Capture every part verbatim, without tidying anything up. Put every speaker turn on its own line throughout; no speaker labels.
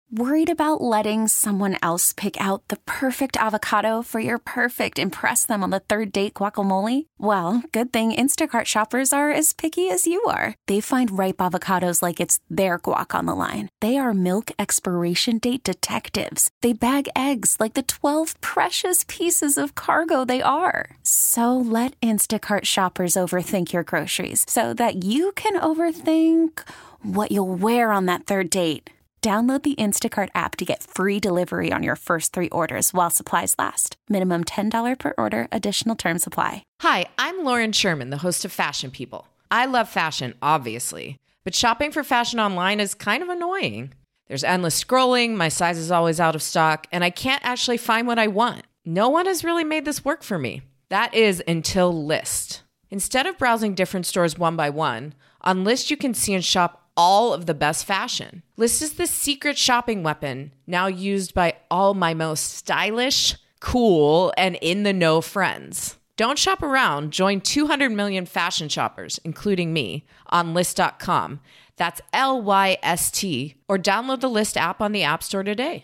Worried about letting someone else pick out the perfect avocado for your perfect impress them on the third date guacamole? Well, good thing Instacart shoppers are as picky as you are. They find ripe avocados like it's their guac on the line. They are milk expiration date detectives. They bag eggs like the twelve precious pieces of cargo they are. So let Instacart shoppers overthink your groceries so that you can overthink what you'll wear on that third date. Download the Instacart app to get free delivery on your first three orders while supplies last. Minimum ten dollars per order. Additional terms apply.
Hi, I'm Lauren Sherman, the host of Fashion People. I love fashion, obviously, but shopping for fashion online is kind of annoying. There's endless scrolling, my size is always out of stock, and I can't actually find what I want. No one has really made this work for me. That is until Lyst. Instead of browsing different stores one by one, on Lyst you can see and shop all of the best fashion. Lyst is the secret shopping weapon now used by all my most stylish, cool, and in-the-know friends. Don't shop around. Join two hundred million fashion shoppers, including me, on Lyst dot com. That's L Y S T. Or download the Lyst app on the App Store today.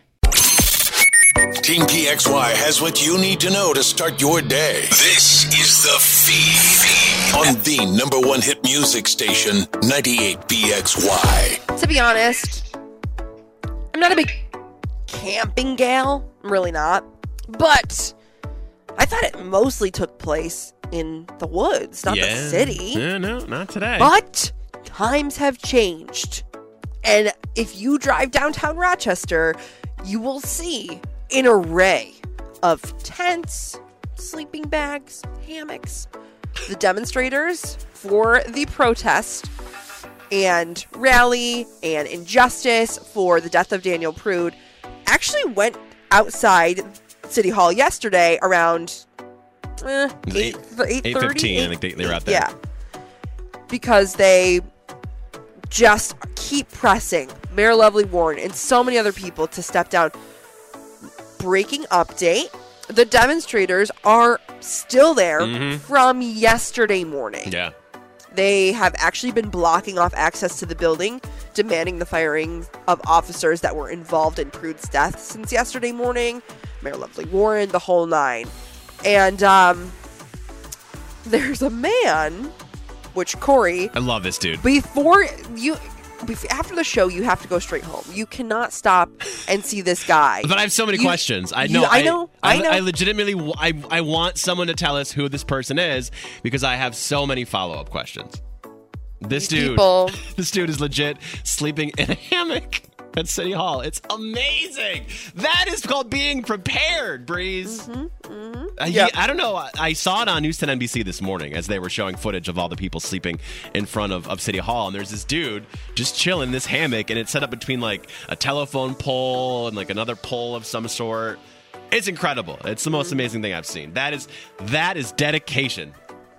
Team P X Y has what you need to know to start your day. This is The Feed on the number one hit music station, ninety-eight P X Y.
To be honest, I'm not a big camping gal. I'm really not. But I thought it mostly took place in the woods, not
yeah.
the city.
No, no, not today.
But times have changed. And if you drive downtown Rochester, you will see an array of tents, sleeping bags, hammocks. The demonstrators for the protest and rally and injustice for the death of Daniel Prude actually went outside City Hall yesterday around eh, eight
fifteen. I think they, they were out there.
Yeah. Because they just keep pressing Mayor Lovely Warren and so many other people to step down. Breaking update. The demonstrators are still there mm-hmm. from yesterday morning.
Yeah.
They have actually been blocking off access to the building, demanding the firing of officers that were involved in Prude's death since yesterday morning. Mayor Lovely Warren, the whole nine. And um, there's a man, which Corey...
I love this dude.
Before you... After the show, you have to go straight home. You cannot stop and see this guy.
But I have so many
you,
questions. I know.
You, I know. I,
I
know.
I legitimately. I, I want someone to tell us who this person is because I have so many follow-up questions. This
These
dude.
People.
This dude is legit sleeping in a hammock at City Hall. It's amazing. That is called being prepared, Breeze.
Mm-hmm, mm-hmm.
Uh,
yep.
he, I don't know. I saw it on News ten N B C this morning as they were showing footage of all the people sleeping in front of, of City Hall. And there's this dude just chilling in this hammock. And it's set up between like a telephone pole and like another pole of some sort. It's incredible. It's the most amazing thing I've seen. That is that is dedication.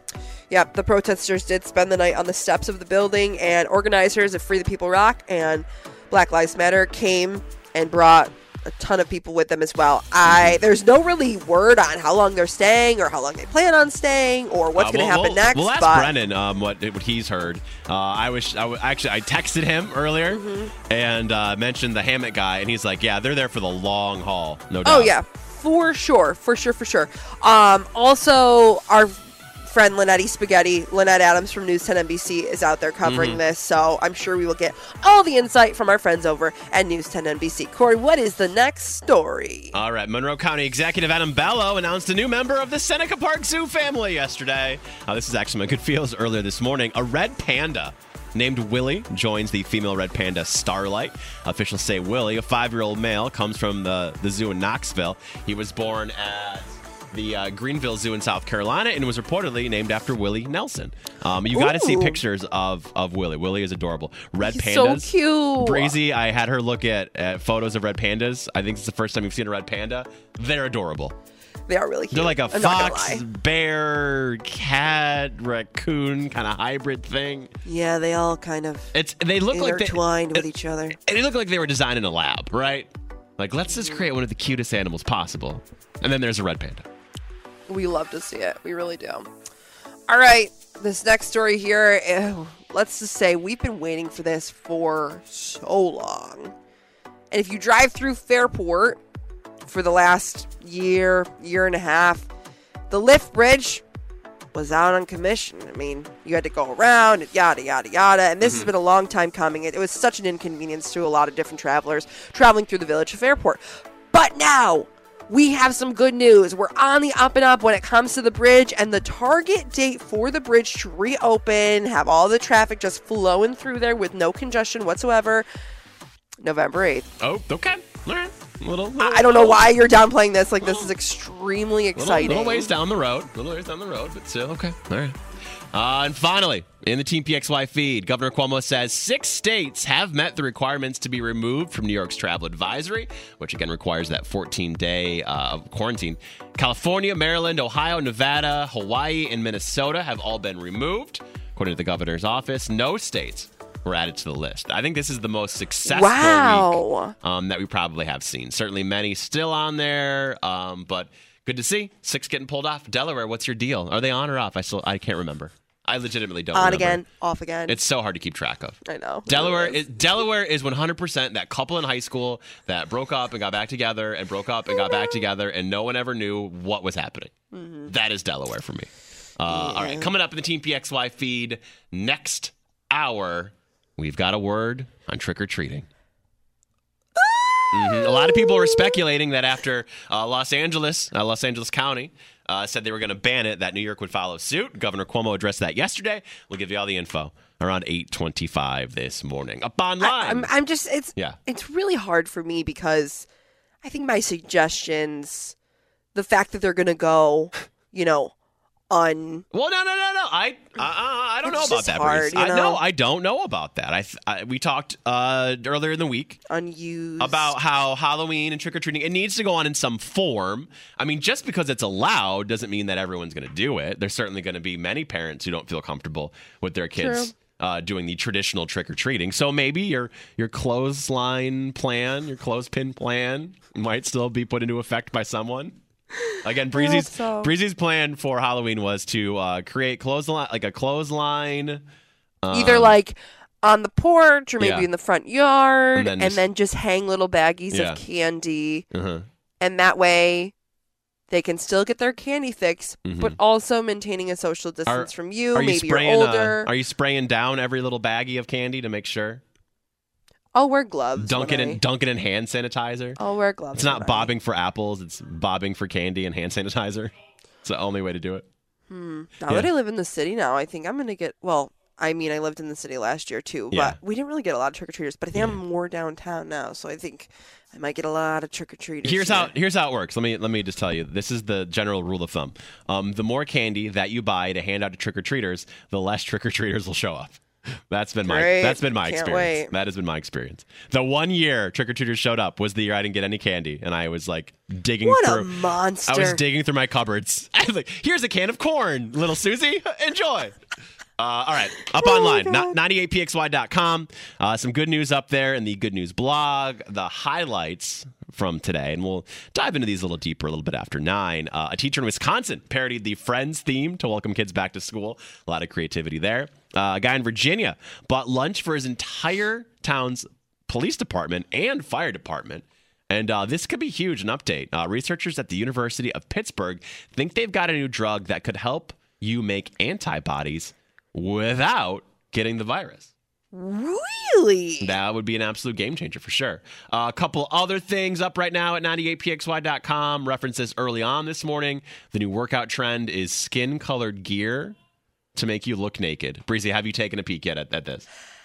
Yep, the protesters did spend the night on the steps of the building. And organizers of Free the People Rock and Black Lives Matter came and brought a ton of people with them as well. I There's no really word on how long they're staying or how long they plan on staying or what's uh, going to
we'll,
happen
we'll,
next.
We'll ask
but
Brennan um, what what he's heard. Uh, I wish I w- actually I texted him earlier mm-hmm. and uh, mentioned the hammock guy, and he's like, "Yeah, they're there for the long haul, no doubt."
Oh yeah, for sure, for sure, for sure. Um, also, our friend Linetti Spaghetti, Lynette Adams from News ten N B C is out there covering mm-hmm. this, so I'm sure we will get all the insight from our friends over at News ten N B C. Corey, what is the next story?
All right, Monroe County Executive Adam Bello announced a new member of the Seneca Park Zoo family yesterday. Uh, this is actually my good feels earlier this morning. A red panda named Willie joins the female red panda Starlight. Officials say Willie, a five-year-old male, comes from the, the zoo in Knoxville. He was born at the uh, Greenville Zoo in South Carolina and was reportedly named after Willie Nelson. Um, you got to see pictures of, of Willie. Willie is adorable. Red
He's
pandas.
so cute.
Breezy, I had her look at, at photos of red pandas. I think it's the first time you've seen a red panda. They're adorable.
They are really cute.
They're like a
I'm
fox, bear, cat, raccoon kind of hybrid thing.
Yeah, they all kind of
it's they look like they,
intertwined with each other.
They look like they were designed in a lab, right? Like, let's just create one of the cutest animals possible. And then there's a red panda.
We love to see it. We really do. All right. This next story here, ew, let's just say we've been waiting for this for so long. And if you drive through Fairport for the last year, year and a half, the lift bridge was out on commission. I mean, you had to go around, and yada, yada, yada. And this mm-hmm. has been a long time coming. It, it was such an inconvenience to a lot of different travelers traveling through the village of Fairport. But now we have some good news. We're on the up and up when it comes to the bridge, and the target date for the bridge to reopen, have all the traffic just flowing through there with no congestion whatsoever, November eighth.
Oh, okay. All right. Little, little,
I don't know why you're downplaying this. Like, this is extremely exciting.
Little, little ways down the road. Little ways down the road, but still, okay. All right. Uh, and finally, in the Team P X Y feed, Governor Cuomo says six states have met the requirements to be removed from New York's travel advisory, which again requires that fourteen-day uh, quarantine. California, Maryland, Ohio, Nevada, Hawaii, and Minnesota have all been removed. According to the governor's office, no states were added to the list. I think this is the most successful
wow.
week um, that we probably have seen. Certainly many still on there, um, but good to see. Six getting pulled off. Delaware, what's your deal? Are they on or off? I still I can't remember. I legitimately don't
on
remember.
again, off again.
It's so hard to keep track of.
I know.
Delaware is. is Delaware is one hundred percent that couple in high school that broke up and got back together and broke up and got back together and no one ever knew what was happening. Mm-hmm. That is Delaware for me. Uh, yeah. All right, coming up in the Team P X Y feed next hour, we've got a word on trick-or-treating. Mm-hmm. A lot of people were speculating that after uh, Los Angeles, uh, Los Angeles County, uh, said they were going to ban it, that New York would follow suit. Governor Cuomo addressed that yesterday. We'll give you all the info around eight twenty-five this morning. Up online.
I, I'm, I'm just, it's, yeah. it's really hard for me because I think my suggestions, the fact that they're going to go, you know, on.
Well, no, no, no, no. I, uh, I don't
it's
know about that.
Hard, you know?
I, no, I don't know about that. I, I we talked uh, earlier in the week
Unused.
about how Halloween and trick or treating, it needs to go on in some form. I mean, just because it's allowed doesn't mean that everyone's going to do it. There's certainly going to be many parents who don't feel comfortable with their kids uh, doing the traditional trick or treating. So maybe your your clothesline plan, your clothespin plan, might still be put into effect by someone. Again, Breezy's so. Breezy's plan for Halloween was to uh, create clothesline, like a clothesline, um,
either like on the porch or maybe
yeah.
in the front yard, and then,
and
just,
then
just hang little baggies
yeah.
of candy,
uh-huh.
and that way they can still get their candy fix, mm-hmm. but also maintaining a social distance
are,
from you.
Are you
maybe
spraying,
you're older.
Uh, are you spraying down every little baggie of candy to make sure?
I'll wear gloves.
Dunk it
I...
in, dunk it in hand sanitizer.
I'll wear gloves.
It's not
I...
bobbing for apples. It's bobbing for candy and hand sanitizer. It's the only way to do it.
Hmm. Now
yeah.
that I live in the city now, I think I'm going to get, well, I mean, I lived in the city last year too,
yeah.
but we didn't really get a lot of trick-or-treaters, but I think
yeah.
I'm more downtown now, so I think I might get a lot of trick-or-treaters.
Here's
here.
how here's how it works. Let me let me just tell you. This is the general rule of thumb. Um, the more candy that you buy to hand out to trick-or-treaters, the less trick-or-treaters will show up. That's been my
Great.
that's been my
Can't
experience.
wait.
That has been my experience. The one year trick or treaters showed up was the year I didn't get any candy, and I was like digging
what
through.
a monster!
I was digging through my cupboards. I was like, "Here's a can of corn, little Susie. Enjoy." Uh, all right, up
oh
online, ninety-eight P X Y dot com. Uh, some good news up there in the good news blog. The highlights from today, and we'll dive into these a little deeper a little bit after nine. Uh, a teacher in Wisconsin parodied the Friends theme to welcome kids back to school. A lot of creativity there. Uh, a guy in Virginia bought lunch for his entire town's police department and fire department. And uh, this could be huge, an update. Uh, researchers at the University of Pittsburgh think they've got a new drug that could help you make antibodies without getting the virus.
Really?
That would be an absolute game changer for sure. Uh, a couple other things up right now at ninety-eight P X Y dot com. References early on this morning. The new workout trend is skin-colored gear to make you look naked. Breezy, have you taken a peek yet at, at this?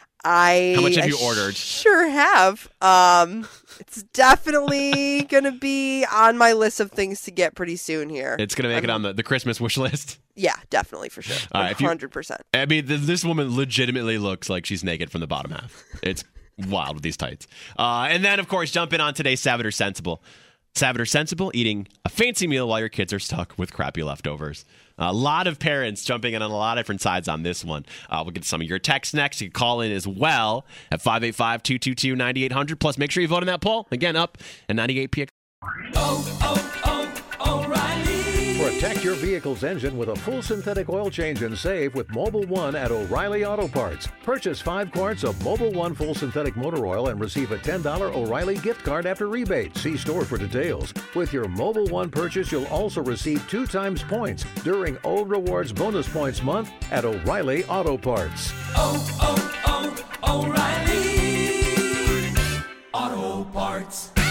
I
How much have
I
you ordered?
Sure have. Um, it's definitely going to be on my list of things to get pretty soon here.
It's going to make
I'm,
it on the, the Christmas wish list?
Yeah, definitely, for sure.
All right,
one hundred percent.
You, I mean, th- this woman legitimately looks like she's naked from the bottom half. It's wild with these tights. Uh, and then, of course, jump in on today's Savage or Sensible. Savage or Sensible, eating a fancy meal while your kids are stuck with crappy leftovers. A lot of parents jumping in on a lot of different sides on this one. Uh, we'll get some of your texts next. You can call in as well at five eight five, two two two, nine eight hundred. Plus, make sure you vote in that poll. Again, up at ninety-eight P X.
Oh, oh, oh, O'Reilly. Protect your vehicle's engine with a full synthetic oil change and save with Mobil one at O'Reilly Auto Parts. Purchase five quarts of Mobil one full synthetic motor oil and receive a ten dollars O'Reilly gift card after rebate. See store for details. With your Mobil one purchase, you'll also receive two times points during O Rewards Bonus Points Month at O'Reilly Auto Parts.
Oh, oh, oh, O'Reilly Auto Parts.